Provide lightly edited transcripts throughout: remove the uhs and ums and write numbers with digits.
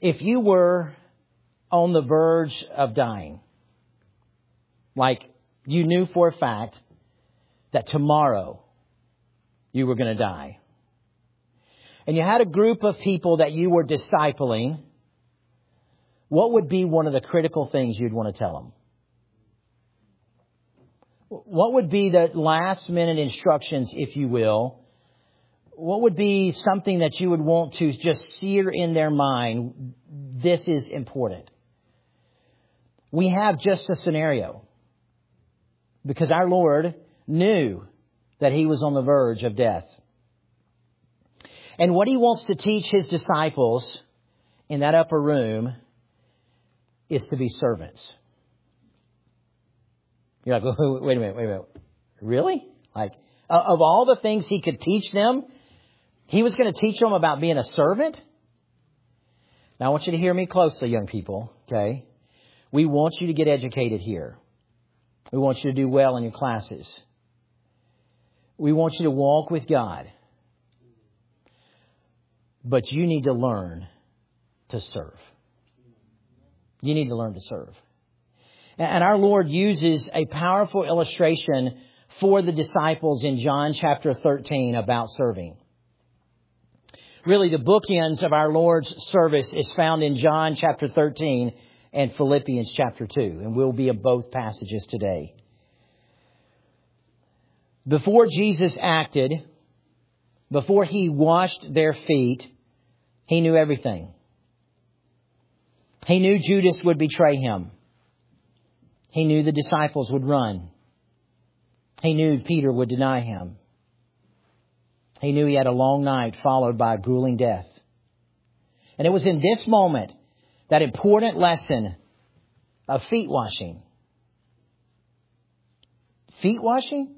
If you were on the verge of dying, like you knew for a fact that tomorrow you were going to die, and you had a group of people that you were discipling, what would be one of the critical things you'd want to tell them? What would be the last minute instructions, if you will? What would be something that you would want to just sear in their mind? This is important. We have just a scenario, because our Lord knew that He was on the verge of death. And what He wants to teach His disciples in that upper room is to be servants. You're like, wait a minute. Really? Like, of all the things He could teach them, He was going to teach them about being a servant? Now, I want you to hear me closely, young people, okay? We want you to get educated here. We want you to do well in your classes. We want you to walk with God. But you need to learn to serve. You need to learn to serve. And our Lord uses a powerful illustration for the disciples in John chapter 13 about serving. Really, the bookends of our Lord's service is found in John chapter 13 and Philippians chapter 2. And we'll be in both passages today. Before Jesus acted, before He washed their feet, He knew everything. He knew Judas would betray Him. He knew the disciples would run. He knew Peter would deny Him. He knew He had a long night followed by a grueling death. And it was in this moment, that important lesson of feet washing. Feet washing?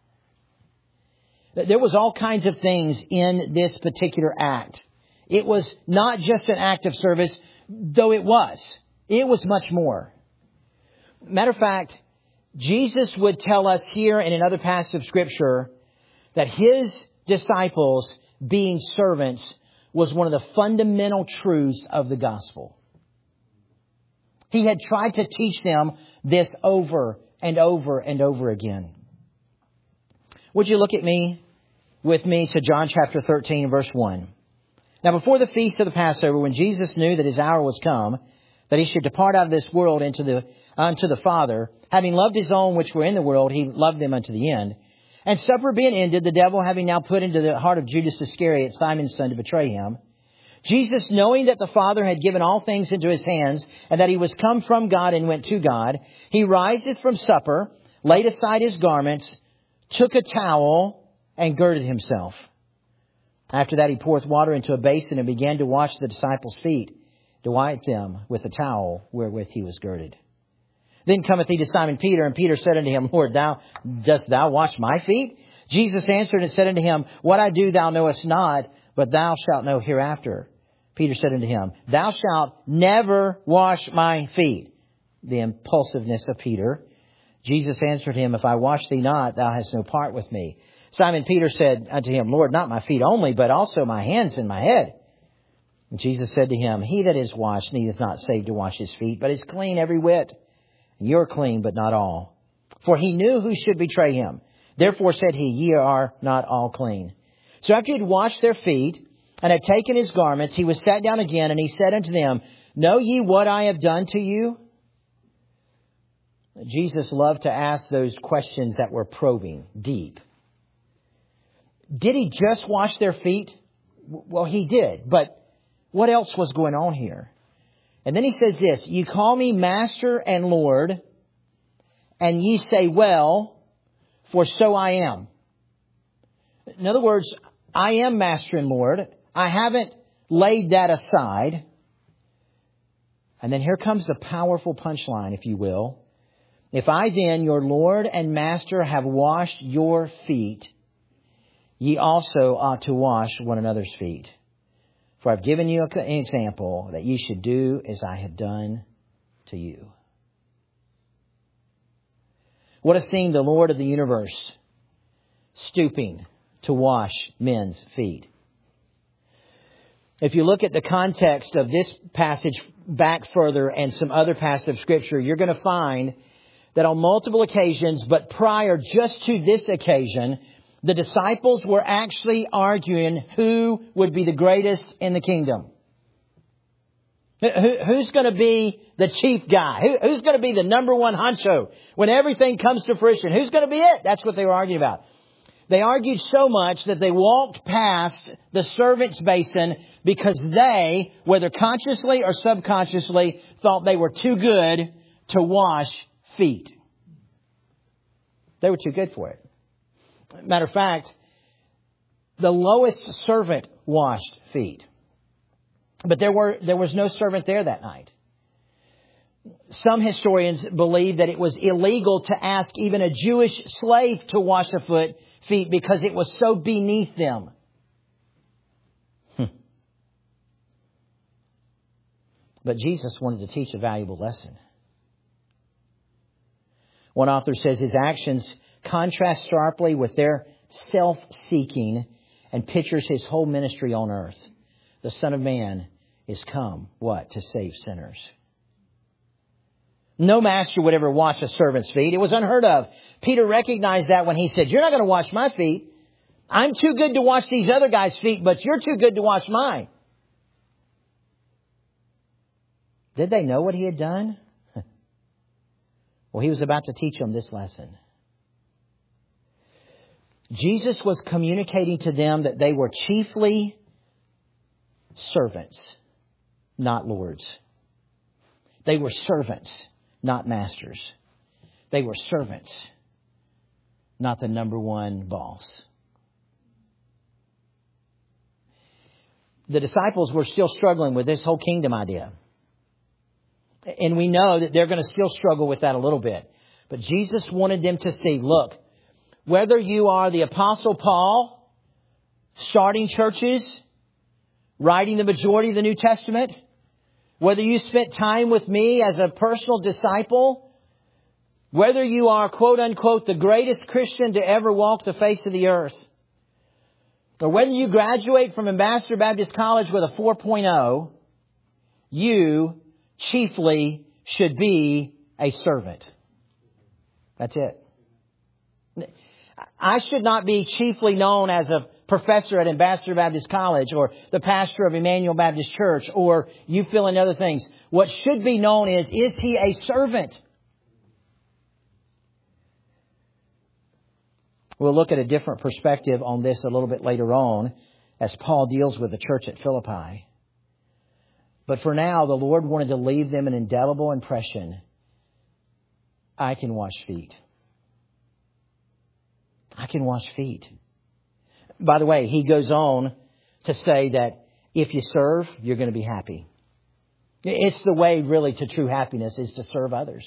There was all kinds of things in this particular act. It was not just an act of service, though it was. It was much more. Matter of fact, Jesus would tell us here and in other passages of Scripture that His disciples being servants was one of the fundamental truths of the gospel. He had tried to teach them this over and over and over again. Would you look with me to John chapter 13, verse 1. Now, before the feast of the Passover, when Jesus knew that His hour was come, that He should depart out of this world unto the Father, having loved His own which were in the world, He loved them unto the end. And supper being ended, the devil having now put into the heart of Judas Iscariot, Simon's son, to betray Him, Jesus, knowing that the Father had given all things into His hands, and that He was come from God and went to God, He riseth from supper, laid aside His garments, took a towel, and girded Himself. After that He poureth water into a basin and began to wash the disciples' feet, to wipe them with the towel wherewith He was girded. Then cometh He to Simon Peter, and Peter said unto Him, Lord, dost thou wash my feet? Jesus answered and said unto him, What I do thou knowest not, but thou shalt know hereafter. Peter said unto Him, Thou shalt never wash my feet. The impulsiveness of Peter. Jesus answered him, If I wash thee not, thou hast no part with me. Simon Peter said unto Him, Lord, not my feet only, but also my hands and my head. And Jesus said to him, He that is washed needeth not save to wash his feet, but is clean every whit. And you are clean, but not all. For He knew who should betray Him. Therefore said He, Ye are not all clean. So after He had washed their feet, and had taken His garments, He was sat down again, and He said unto them, Know ye what I have done to you? Jesus loved to ask those questions that were probing, deep. Did He just wash their feet? Well, He did. But what else was going on here? And then He says this, Ye call me Master and Lord, and ye say, Well, for so I am. In other words, I am Master and Lord. I haven't laid that aside. And then here comes the powerful punchline, if you will. If I then, your Lord and Master, have washed your feet, ye also ought to wash one another's feet. For I've given you an example that ye should do as I have done to you. What a scene, the Lord of the universe stooping to wash men's feet. If you look at the context of this passage back further and some other passages of Scripture, you're going to find that on multiple occasions, but prior just to this occasion, the disciples were actually arguing who would be the greatest in the kingdom. Who's going to be the chief guy? Who's going to be the number one honcho when everything comes to fruition? Who's going to be it? That's what they were arguing about. They argued so much that they walked past the servant's basin because they, whether consciously or subconsciously, thought they were too good to wash feet. They were too good for it. Matter of fact, the lowest servant washed feet. But there was no servant there that night. Some historians believe that it was illegal to ask even a Jewish slave to wash feet because it was so beneath them. But Jesus wanted to teach a valuable lesson. One author says his actions contrast sharply with their self-seeking and pictures his whole ministry on earth. The Son of Man is come, what? To save sinners. No master would ever wash a servant's feet. It was unheard of. Peter recognized that when he said, "You're not going to wash my feet. I'm too good to wash these other guys' feet, but you're too good to wash mine." Did they know what he had done? Well, he was about to teach them this lesson. Jesus was communicating to them that they were chiefly servants, not lords. They were servants, not masters. They were servants, not the number one boss. The disciples were still struggling with this whole kingdom idea. And we know that they're going to still struggle with that a little bit. But Jesus wanted them to see, look, whether you are the Apostle Paul, starting churches, writing the majority of the New Testament, whether you spent time with me as a personal disciple, whether you are, quote unquote, the greatest Christian to ever walk the face of the earth, or whether you graduate from Ambassador Baptist College with a 4.0, you chiefly should be a servant. That's it. I should not be chiefly known as a professor at Ambassador Baptist College or the pastor of Emmanuel Baptist Church or you fill in other things. What should be known is he a servant? We'll look at a different perspective on this a little bit later on as Paul deals with the church at Philippi. But for now, the Lord wanted to leave them an indelible impression. I can wash feet. I can wash feet. By the way, he goes on to say that if you serve, you're going to be happy. It's the way really to true happiness is to serve others.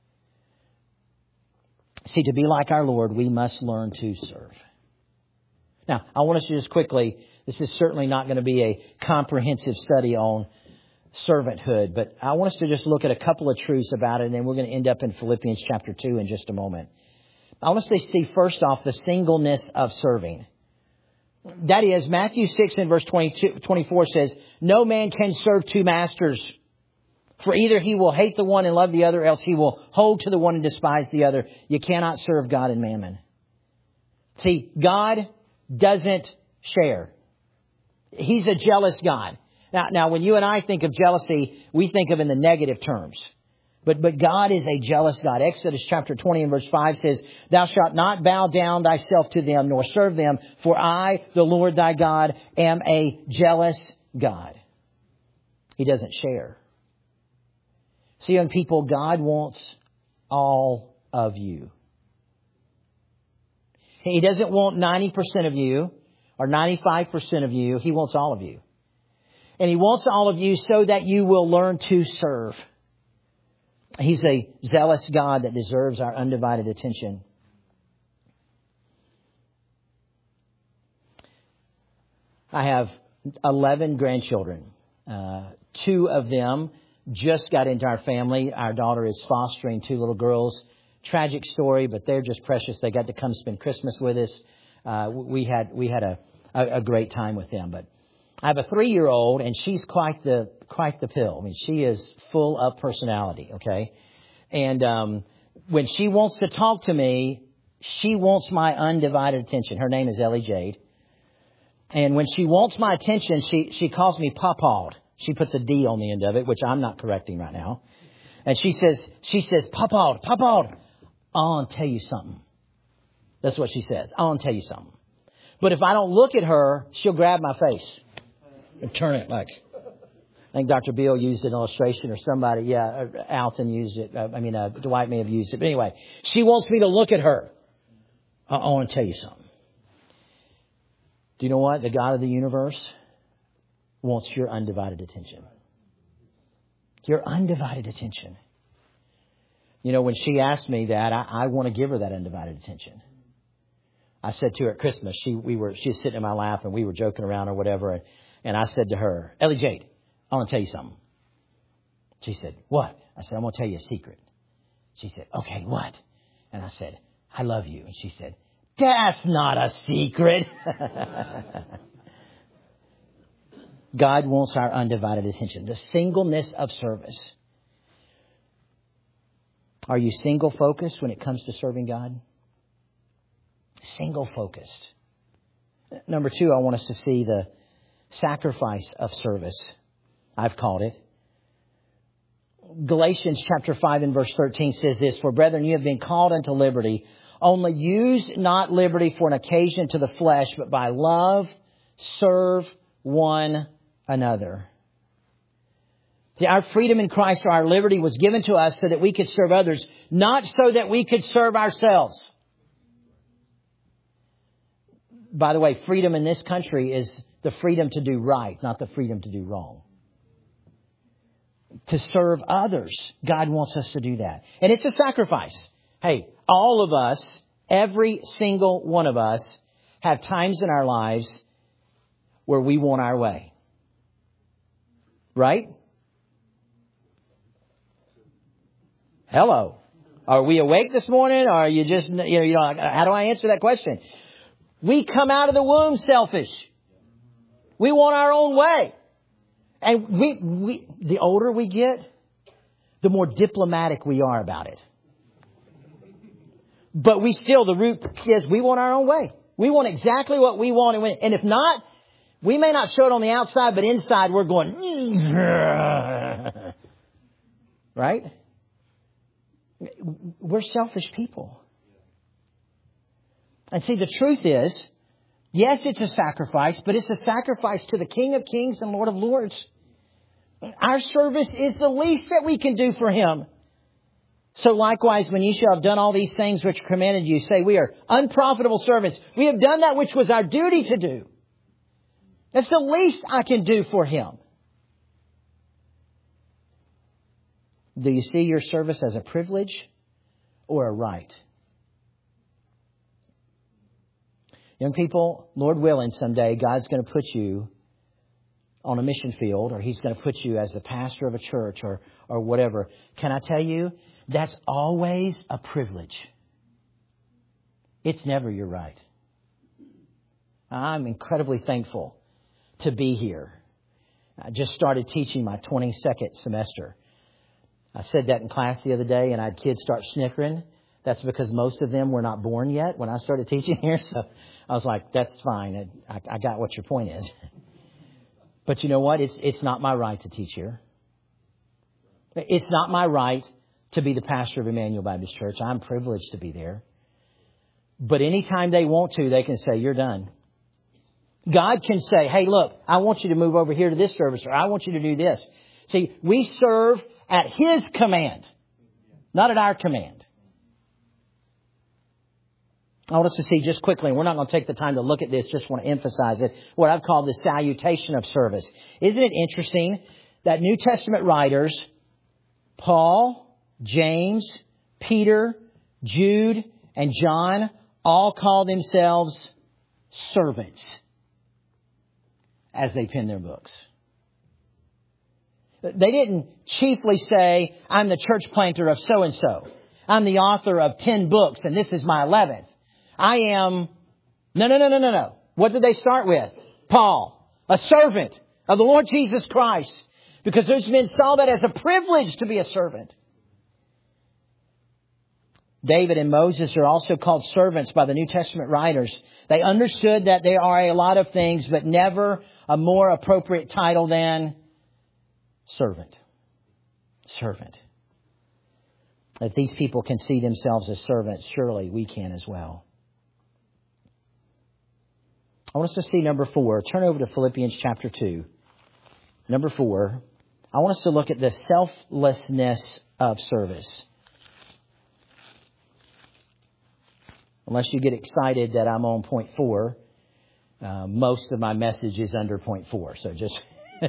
See, to be like our Lord, we must learn to serve. Now, I want us to just quickly, this is certainly not going to be a comprehensive study on servanthood, but I want us to just look at a couple of truths about it, and then we're going to end up in Philippians chapter 2 in just a moment. I want us to see first off the singleness of serving. That is, Matthew 6 and verse 24 says, "No man can serve two masters, for either he will hate the one and love the other, else he will hold to the one and despise the other. You cannot serve God and mammon." See, God doesn't share. He's a jealous God. Now, when you and I think of jealousy, we think of in the negative terms. But God is a jealous God. Exodus chapter 20 and verse 5 says, "Thou shalt not bow down thyself to them, nor serve them, for I, the Lord thy God, am a jealous God." He doesn't share. See, young people, God wants all of you. He doesn't want 90% of you or 95% of you. He wants all of you. And He wants all of you so that you will learn to serve. He's a zealous God that deserves our undivided attention. I have 11 grandchildren. 2 of them just got into our family. Our daughter is fostering 2 little girls. Tragic story, but they're just precious. They got to come spend Christmas with us. We had a great time with them. But I have a 3-year-old, and she's quite the pill. I mean, she is full of personality, okay? And when she wants to talk to me, she wants my undivided attention. Her name is Ellie Jade. And when she wants my attention, she calls me Papawed. She puts a D on the end of it, which I'm not correcting right now. And she says, Papawed, I want to tell you something. That's what she says. I want to tell you something. But if I don't look at her, she'll grab my face and turn it like, I think Dr. Beale used an illustration or somebody. Yeah, Alton used it. Dwight may have used it. But anyway, she wants me to look at her. I want to tell you something. Do you know what? The God of the universe wants your undivided attention. Your undivided attention. You know, when she asked me that, I want to give her that undivided attention. I said to her at Christmas, she was sitting in my lap and we were joking around or whatever. And I said to her, Ellie Jade, I want to tell you something. She said, what? I said, I'm going to tell you a secret. She said, okay, what? And I said, I love you. And she said, that's not a secret. God wants our undivided attention. The singleness of service. Are you single focused when it comes to serving God? Single focused. Number 2, I want us to see the sacrifice of service. I've called it. Galatians chapter 5 and verse 13 says this, for brethren, you have been called unto liberty. Only use not liberty for an occasion to the flesh, but by love serve one another. See, our freedom in Christ or our liberty was given to us so that we could serve others, not so that we could serve ourselves. By the way, freedom in this country is the freedom to do right, not the freedom to do wrong. To serve others. God wants us to do that. And it's a sacrifice. Hey, all of us, every single one of us, have times in our lives where we want our way. Right? Hello. Are we awake this morning? Or are you just, how do I answer that question? We come out of the womb selfish. We want our own way. And we the older we get, the more diplomatic we are about it. But the root is we want our own way. We want exactly what we want. And if not, we may not show it on the outside, but inside we're going, right? We're selfish people. And see, the truth is, yes, it's a sacrifice, but it's a sacrifice to the King of Kings and Lord of Lords. Our service is the least that we can do for Him. So likewise, when ye shall have done all these things which are commanded you, say, we are unprofitable servants. We have done that which was our duty to do. That's the least I can do for Him. Do you see your service as a privilege or a right? Young people, Lord willing, someday God's going to put you on a mission field, or He's going to put you as a pastor of a church or whatever. Can I tell you, that's always a privilege. It's never your right. I'm incredibly thankful to be here. I just started teaching my 22nd semester. I said that in class the other day, and I had kids start snickering. That's because most of them were not born yet when I started teaching here. So I was like, that's fine. I got what your point is. But you know what? It's not my right to teach here. It's not my right to be the pastor of Emmanuel Baptist Church. I'm privileged to be there. But anytime they want to, they can say, you're done. God can say, hey, look, I want you to move over here to this service, or I want you to do this. See, we serve at His command, not at our command. I want us to see just quickly, and we're not going to take the time to look at this, just want to emphasize it, what I've called the salutation of service. Isn't it interesting that New Testament writers, Paul, James, Peter, Jude, and John, all call themselves servants as they pen their books. They didn't chiefly say, I'm the church planter of so-and-so. I'm the author of 10 books, and this is my 11th. I am... No. What did they start with? Paul. A servant of the Lord Jesus Christ. Because those men saw that as a privilege to be a servant. David and Moses are also called servants by the New Testament writers. They understood that there are a lot of things, but never a more appropriate title than servant. Servant. If these people can see themselves as servants, surely we can as well. I want us to see number 4. Turn over to Philippians chapter 2. Number 4. I want us to look at the selflessness of service. Unless you get excited that I'm on point 4, most of my message is under point 4. So just,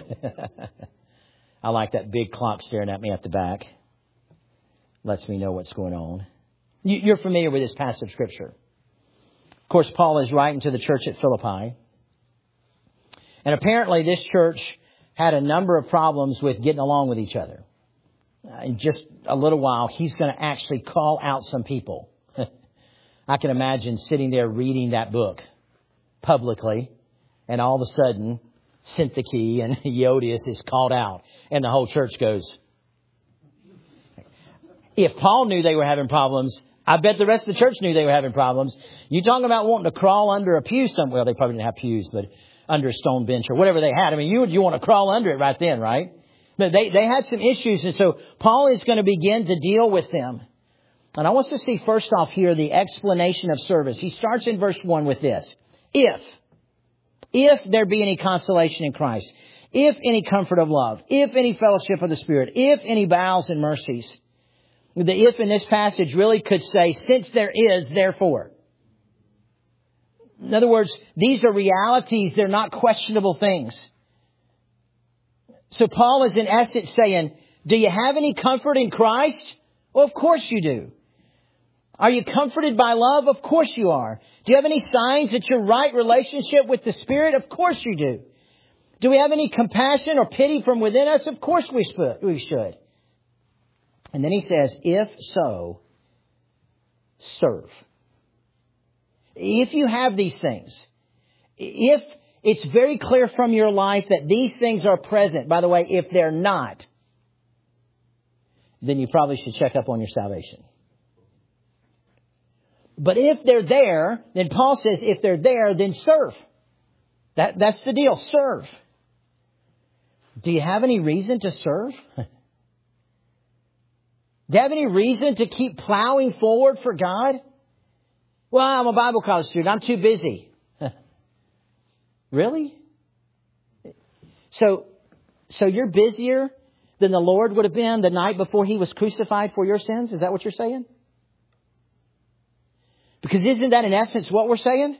I like that big clock staring at me at the back. Lets me know what's going on. You're familiar with this passage of Scripture. Of course, Paul is writing to the church at Philippi. And apparently this church had a number of problems with getting along with each other. In just a little while, he's going to actually call out some people. I can imagine sitting there reading that book publicly, and all of a sudden, Syntyche and Euodias is called out, and the whole church goes. If Paul knew they were having problems, I bet the rest of the church knew they were having problems. You talking about wanting to crawl under a pew somewhere? Well, they probably didn't have pews, but under a stone bench or whatever they had. I mean, you want to crawl under it right then, right? But they had some issues, and so Paul is going to begin to deal with them. And I want us to see first off here the explanation of service. He starts in verse 1 with this. If there be any consolation in Christ, if any comfort of love, if any fellowship of the Spirit, if any bowels and mercies. The if in this passage really could say, since there is, therefore. In other words, these are realities. They're not questionable things. So Paul is in essence saying, do you have any comfort in Christ? Well, of course you do. Are you comforted by love? Of course you are. Do you have any signs that you're right relationship with the Spirit? Of course you do. Do we have any compassion or pity from within us? Of course we should. And then he says, if so, serve. If you have these things, if it's very clear from your life that these things are present, by the way, if they're not, then you probably should check up on your salvation. But if they're there, then Paul says, if they're there, then serve. That's the deal. Serve. Do you have any reason to serve? Do you have any reason to keep plowing forward for God? Well, I'm a Bible college student. I'm too busy. Really? So you're busier than the Lord would have been the night before He was crucified for your sins? Is that what you're saying? Because isn't that in essence what we're saying?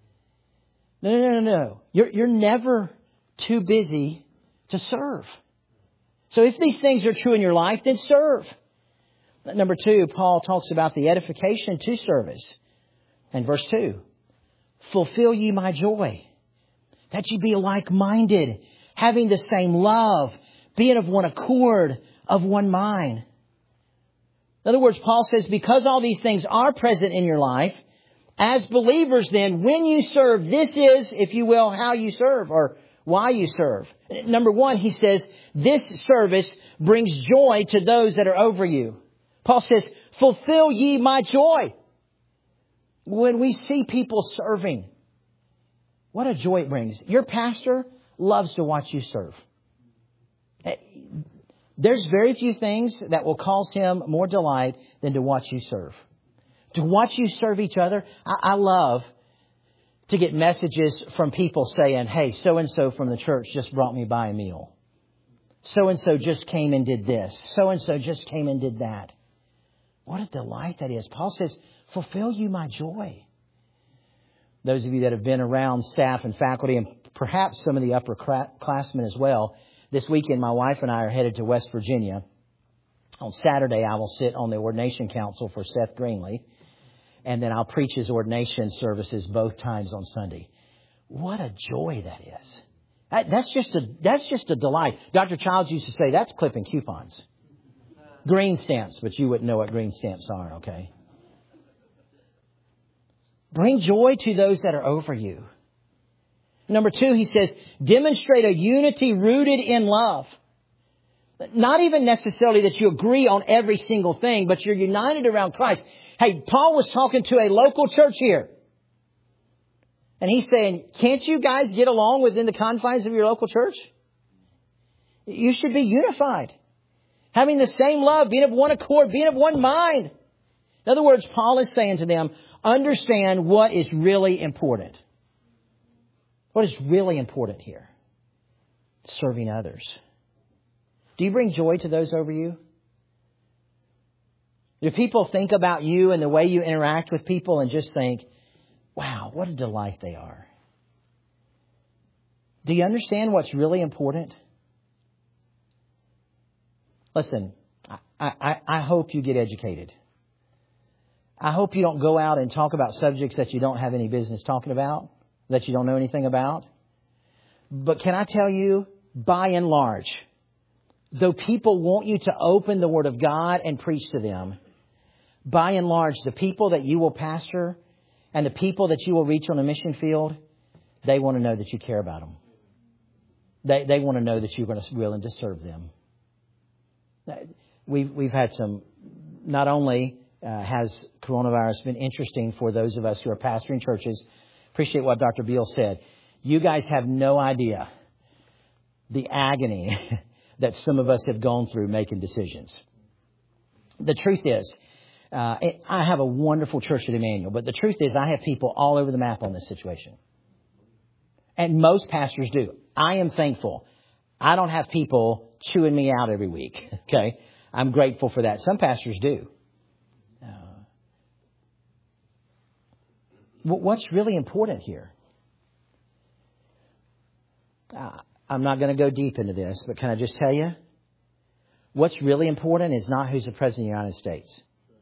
No. You're never too busy to serve. So if these things are true in your life, then serve. Number 2, Paul talks about the edification to service. And verse 2, fulfill ye my joy, that ye be like-minded, having the same love, being of one accord, of one mind. In other words, Paul says, because all these things are present in your life, as believers then, when you serve, this is, if you will, how you serve or why you serve. Number 1, he says, this service brings joy to those that are over you. Paul says, fulfill ye my joy. When we see people serving, what a joy it brings. Your pastor loves to watch you serve. There's very few things that will cause him more delight than to watch you serve. To watch you serve each other. I love to get messages from people saying, hey, so-and-so from the church just brought me by a meal. So-and-so just came and did this. So-and-so just came and did that. What a delight that is. Paul says, fulfill you my joy. Those of you that have been around staff and faculty and perhaps some of the upperclassmen as well, this weekend my wife and I are headed to West Virginia. On Saturday I will sit on the ordination council for Seth Greenley. And then I'll preach his ordination services both times on Sunday. What a joy that is. That's just a delight. Dr. Childs used to say that's clipping coupons. Green stamps, but you wouldn't know what green stamps are, okay? Bring joy to those that are over you. Number 2, he says, demonstrate a unity rooted in love. Not even necessarily that you agree on every single thing, but you're united around Christ. Hey, Paul was talking to a local church here. And he's saying, can't you guys get along within the confines of your local church? You should be unified. Having the same love, being of one accord, being of one mind. In other words, Paul is saying to them, understand what is really important. What is really important here? Serving others. Do you bring joy to those over you? Do people think about you and the way you interact with people and just think, wow, what a delight they are? Do you understand what's really important? Listen, I hope you get educated. I hope you don't go out and talk about subjects that you don't have any business talking about, that you don't know anything about. But can I tell you, by and large, though people want you to open the Word of God and preach to them, by and large, the people that you will pastor and the people that you will reach on a mission field, they want to know that you care about them. They want to know that you're going to be willing to serve them. We've had some, not only has coronavirus been interesting for those of us who are pastoring churches. Appreciate what Dr. Beal said. You guys have no idea the agony that some of us have gone through making decisions. The truth is, I have a wonderful church at Emmanuel, but the truth is I have people all over the map on this situation. And most pastors do. I am thankful. I don't have people chewing me out every week. Okay. I'm grateful for that. Some pastors do. What's really important here? I'm not going to go deep into this, but can I just tell you? What's really important is not who's the President of the United States.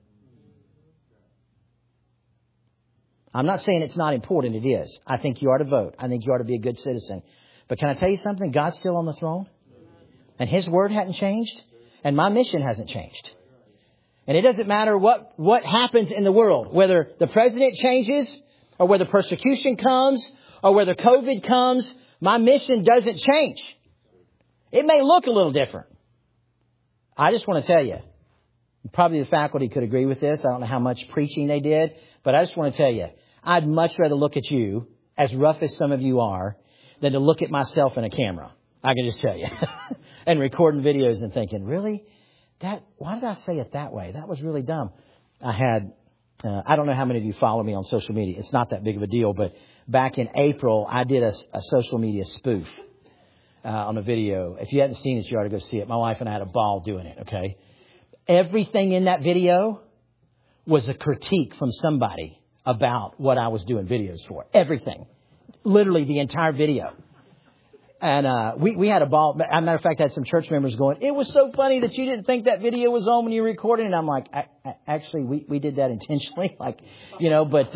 I'm not saying it's not important. It is. I think you ought to vote. I think you ought to be a good citizen. But can I tell you something? God's still on the throne. And His word hadn't changed. And my mission hasn't changed. And it doesn't matter what happens in the world, whether the president changes or whether persecution comes or whether COVID comes, my mission doesn't change. It may look a little different. I just want to tell you, probably the faculty could agree with this. I don't know how much preaching they did, but I just want to tell you, I'd much rather look at you, as rough as some of you are, than to look at myself in a camera. I can just tell you. And recording videos and thinking, really? Why did I say it that way? That was really dumb. I don't know how many of you follow me on social media. It's not that big of a deal, but back in April, I did a social media spoof on a video. If you hadn't seen it, you ought to go see it. My wife and I had a ball doing it, okay? Everything in that video was a critique from somebody about what I was doing videos for. Everything. Literally the entire video. And we had a ball. As a matter of fact, I had some church members going, it was so funny that you didn't think that video was on when you recorded. And I'm like, actually, we did that intentionally. Like, but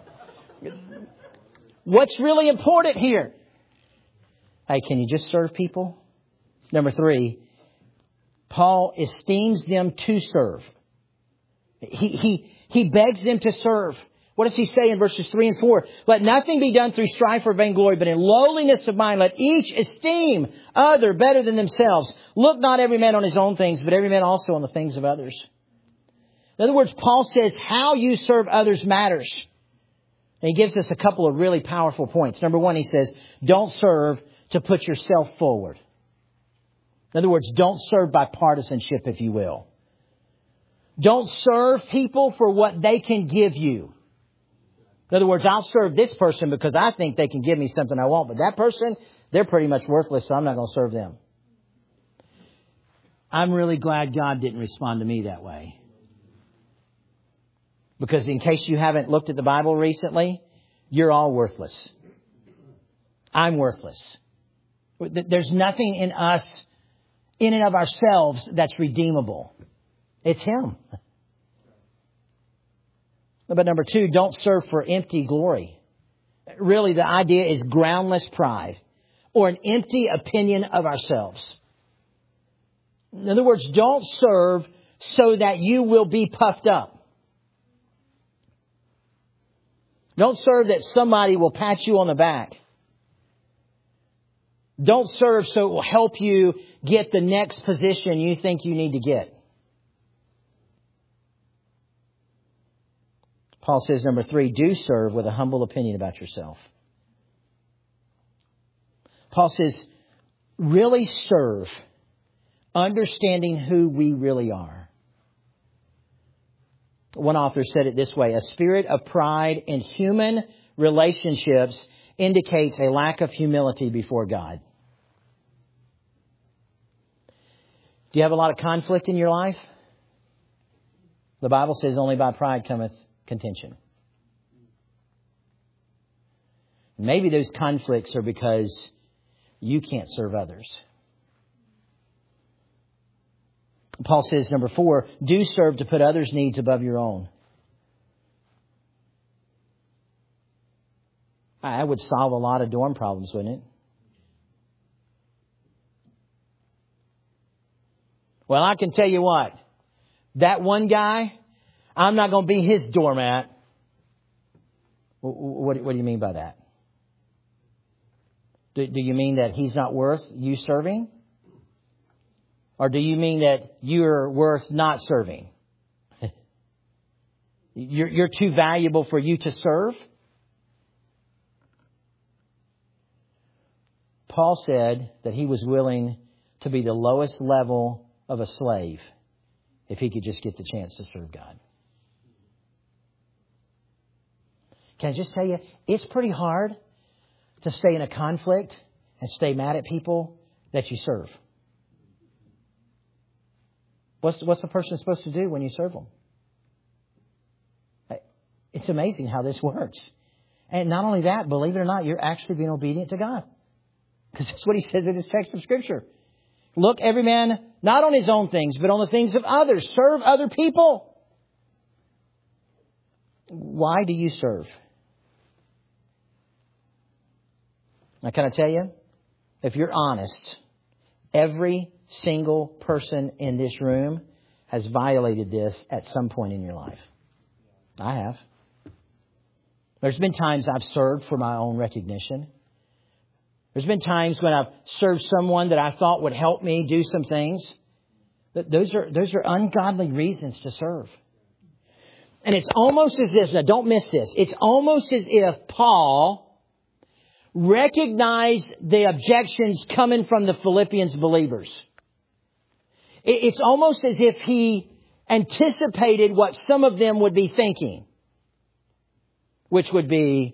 what's really important here? Hey, can you just serve people? Number 3, Paul esteems them to serve. He begs them to serve. What does he say in verses 3 and 4? Let nothing be done through strife or vainglory, but in lowliness of mind, let each esteem other better than themselves. Look not every man on his own things, but every man also on the things of others. In other words, Paul says how you serve others matters. And he gives us a couple of really powerful points. Number 1, he says, don't serve to put yourself forward. In other words, don't serve by partisanship, if you will. Don't serve people for what they can give you. In other words, I'll serve this person because I think they can give me something I want. But that person, they're pretty much worthless, so I'm not going to serve them. I'm really glad God didn't respond to me that way. Because in case you haven't looked at the Bible recently, you're all worthless. I'm worthless. There's nothing in us, in and of ourselves, that's redeemable. It's Him. But number 2, don't serve for empty glory. Really, the idea is groundless pride or an empty opinion of ourselves. In other words, don't serve so that you will be puffed up. Don't serve that somebody will pat you on the back. Don't serve so it will help you get the next position you think you need to get. Paul says, number 3, do serve with a humble opinion about yourself. Paul says, really serve, understanding who we really are. One author said it this way: a spirit of pride in human relationships indicates a lack of humility before God. Do you have a lot of conflict in your life? The Bible says only by pride cometh contention. Maybe those conflicts are because you can't serve others. Paul says, number 4, do serve to put others' needs above your own. That would solve a lot of dorm problems, wouldn't it? Well, I can tell you what. That one guy, I'm not going to be his doormat. What do you mean by that? Do you mean that he's not worth you serving? Or do you mean that you're worth not serving? You're too valuable for you to serve? Paul said that he was willing to be the lowest level of a slave if he could just get the chance to serve God. Can I just tell you, it's pretty hard to stay in a conflict and stay mad at people that you serve. What's the person supposed to do when you serve them? It's amazing how this works. And not only that, believe it or not, you're actually being obedient to God. Because that's what he says in his text of Scripture. Look, every man, not on his own things, but on the things of others. Serve other people. Why do you serve? Now, can I tell you? If you're honest, every single person in this room has violated this at some point in your life. I have. There's been times I've served for my own recognition. There's been times when I've served someone that I thought would help me do some things. Those are ungodly reasons to serve. And it's almost as if, now don't miss this, it's almost as if Paul recognized the objections coming from the Philippians believers. It's almost as if he anticipated what some of them would be thinking, which would be,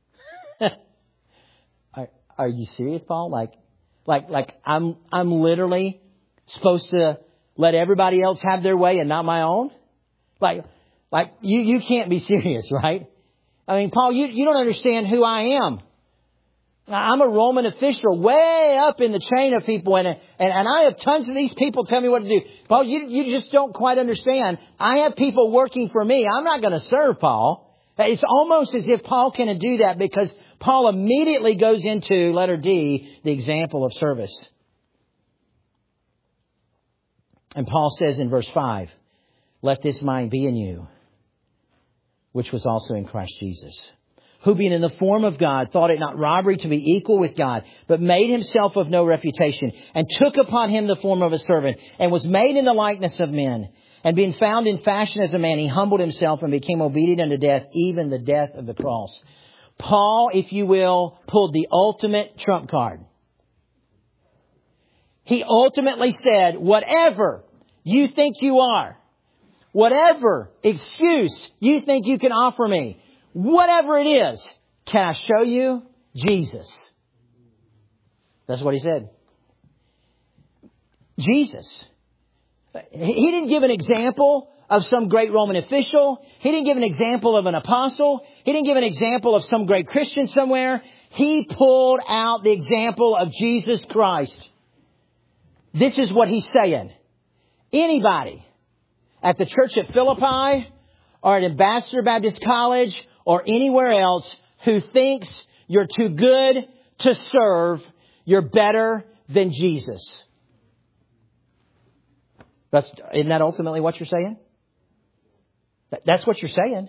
are you serious, Paul? Like I'm literally supposed to let everybody else have their way and not my own? Like you can't be serious, right? I mean, Paul, you don't understand who I am. I'm a Roman official way up in the chain of people, and I have tons of these people tell me what to do. Paul, you just don't quite understand. I have people working for me. I'm not going to serve, Paul. It's almost as if Paul can do that because Paul immediately goes into, letter D, the example of service. And Paul says in verse 5, let this mind be in you, which was also in Christ Jesus, who being in the form of God, thought it not robbery to be equal with God, but made himself of no reputation, and took upon him the form of a servant, and was made in the likeness of men. And being found in fashion as a man, he humbled himself and became obedient unto death, even the death of the cross. Paul, if you will, pulled the ultimate trump card. He ultimately said, whatever you think you are, whatever excuse you think you can offer me, whatever it is, can I show you Jesus? That's what he said. Jesus. He didn't give an example of some great Roman official. He didn't give an example of an apostle. He didn't give an example of some great Christian somewhere. He pulled out the example of Jesus Christ. This is what he's saying. Anybody at the church at Philippi or at Ambassador Baptist College or anywhere else who thinks you're too good to serve, you're better than Jesus. Isn't that ultimately what you're saying? That's what you're saying.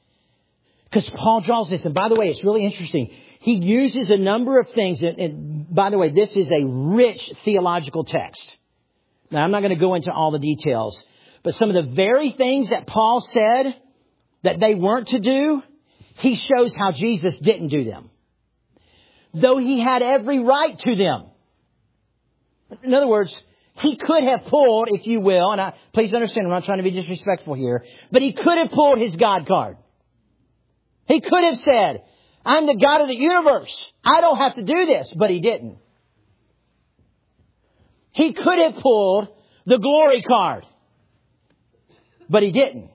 Because Paul draws this. And by the way, it's really interesting. He uses a number of things. And by the way, this is a rich theological text. Now, I'm not going to go into all the details, but some of the very things that Paul said that they weren't to do, he shows how Jesus didn't do them, though he had every right to them. In other words, he could have pulled, if you will, and please understand, I'm not trying to be disrespectful here, but he could have pulled his God card. He could have said, I'm the God of the universe. I don't have to do this, but he didn't. He could have pulled the glory card, but he didn't.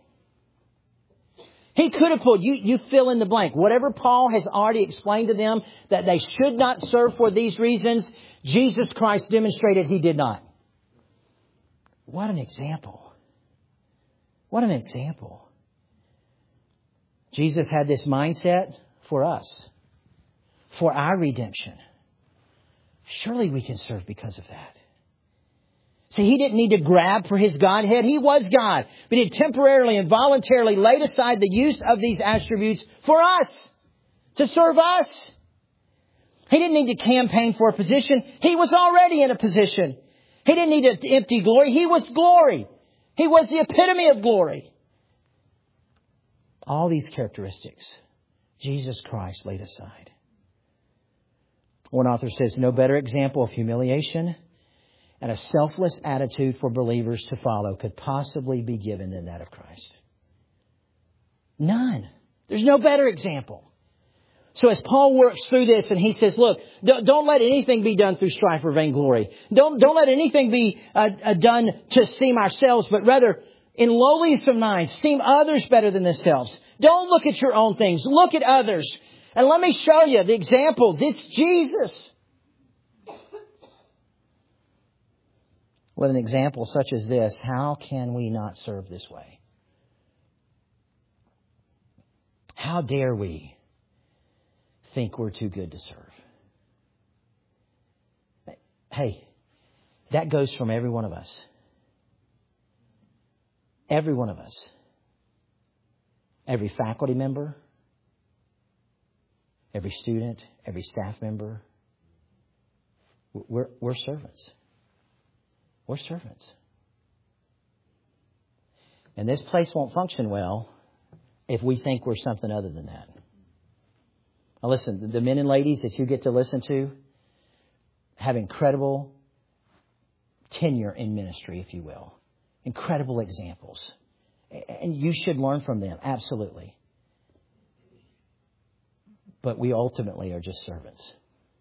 He could have pulled, you fill in the blank. Whatever Paul has already explained to them that they should not serve for these reasons, Jesus Christ demonstrated he did not. What an example. What an example. Jesus had this mindset for us, for our redemption. Surely we can serve because of that. See, he didn't need to grab for his Godhead. He was God. But he temporarily and voluntarily laid aside the use of these attributes for us, to serve us. He didn't need to campaign for a position. He was already in a position. He didn't need to empty glory. He was glory. He was the epitome of glory. All these characteristics, Jesus Christ laid aside. One author says, no better example of humiliation and a selfless attitude for believers to follow could possibly be given than that of Christ. None. There's no better example. So as Paul works through this and he says, look, don't let anything be done through strife or vainglory. Don't let anything be done to esteem ourselves, but rather in lowliness of mind, esteem others better than themselves. Don't look at your own things. Look at others. And let me show you the example. This Jesus. With an example such as this, how can we not serve this way? How dare we think we're too good to serve? Hey, that goes from every one of us. Every one of us. Every faculty member. Every student. Every staff member. We're servants. We're servants. And this place won't function well if we think we're something other than that. Now listen, the men and ladies that you get to listen to have incredible tenure in ministry, if you will. Incredible examples. And you should learn from them, absolutely. But we ultimately are just servants.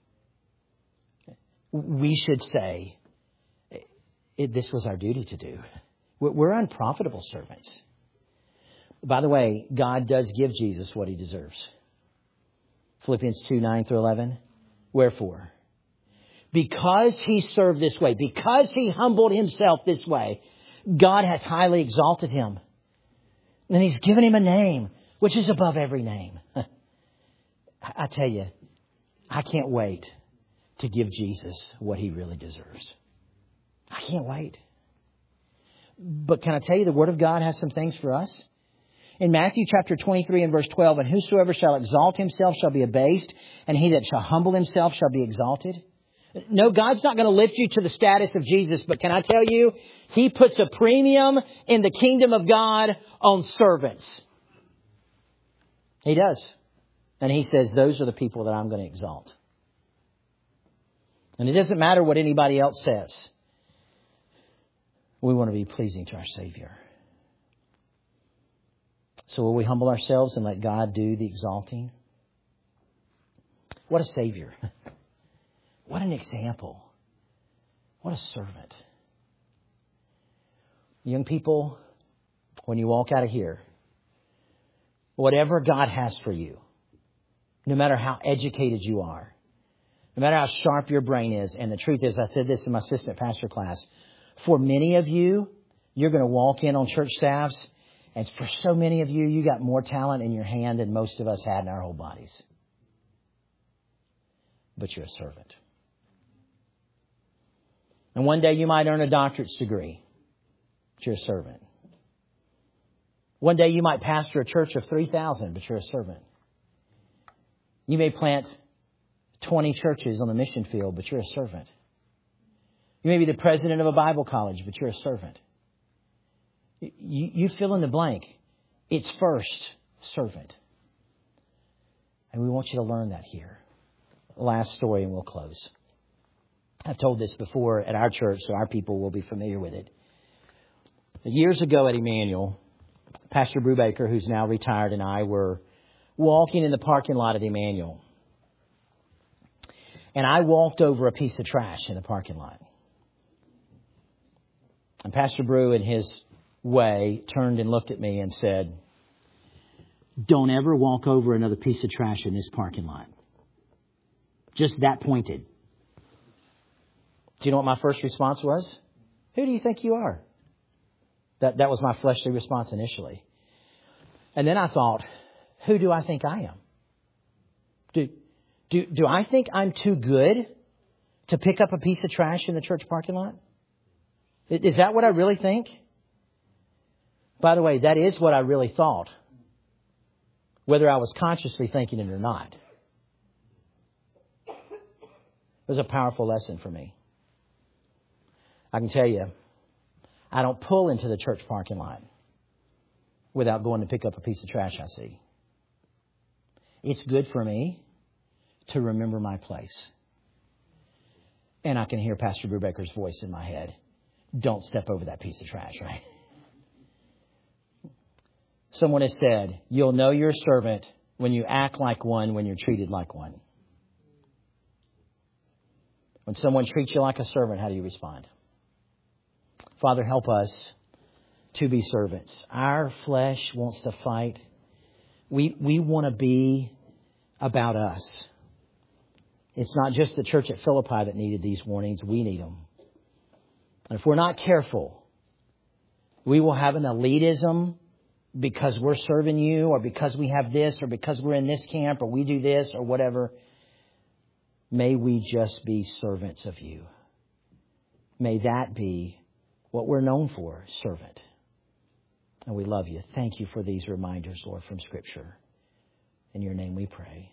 We should say, this was our duty to do. We're unprofitable servants. By the way, God does give Jesus what he deserves. Philippians 2:9-11. Wherefore? Because he served this way, because he humbled himself this way, God hath highly exalted him. And he's given him a name which is above every name. I tell you, I can't wait to give Jesus what he really deserves. I can't wait. But can I tell you, the Word of God has some things for us? In Matthew chapter 23 and verse 12, and whosoever shall exalt himself shall be abased, and he that shall humble himself shall be exalted. No, God's not going to lift you to the status of Jesus, but can I tell you, he puts a premium in the kingdom of God on servants. He does. And he says, those are the people that I'm going to exalt. And it doesn't matter what anybody else says. We want to be pleasing to our Savior. So will we humble ourselves and let God do the exalting? What a Savior. What an example. What a servant. Young people, when you walk out of here, whatever God has for you, no matter how educated you are, no matter how sharp your brain is, and the truth is, I said this in my assistant pastor class, for many of you, you're going to walk in on church staffs, and for so many of you, you got more talent in your hand than most of us had in our whole bodies. But you're a servant. And one day you might earn a doctorate's degree, but you're a servant. One day you might pastor a church of 3,000, but you're a servant. You may plant 20 churches on the mission field, but you're a servant. You may be the president of a Bible college, but you're a servant. You fill in the blank. It's first servant. And we want you to learn that here. Last story and we'll close. I've told this before at our church, so our people will be familiar with it. Years ago at Emmanuel, Pastor Brubaker, who's now retired, and I were walking in the parking lot at Emmanuel. And I walked over a piece of trash in the parking lot. And Pastor Brew, in his way, turned and looked at me and said, "Don't ever walk over another piece of trash in this parking lot." Just that pointed. Do you know what my first response was? Who do you think you are? That was my fleshly response initially. And then I thought, who do I think I am? Do I think I'm too good to pick up a piece of trash in the church parking lot? Is that what I really think? By the way, that is what I really thought, whether I was consciously thinking it or not. It was a powerful lesson for me. I can tell you, I don't pull into the church parking lot without going to pick up a piece of trash I see. It's good for me to remember my place. And I can hear Pastor Brubaker's voice in my head. Don't step over that piece of trash, right? Someone has said, you'll know you're a servant when you act like one, when you're treated like one. When someone treats you like a servant, how do you respond? Father, help us to be servants. Our flesh wants to fight. We want to be about us. It's not just the church at Philippi that needed these warnings. We need them. And if we're not careful, we will have an elitism because we're serving you, or because we have this, or because we're in this camp, or we do this, or whatever. May we just be servants of you. May that be what we're known for, servant. And we love you. Thank you for these reminders, Lord, from Scripture. In your name we pray.